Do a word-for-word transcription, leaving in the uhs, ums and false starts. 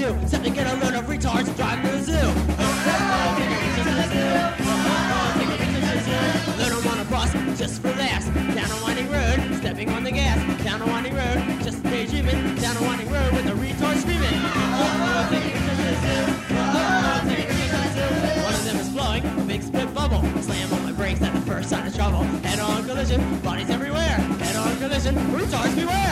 do except to get a load of retards and drive to the zoo. Load them on a bus just for laughs. Down a winding road, stepping on the gas. Down a winding road, just daydreaming. Down a winding road with a retard screaming. One of them is blowing a big split bubble. Slam on my brakes at the first sign of trouble. Head-on collision, bodies everywhere. Head-on collision, retards beware.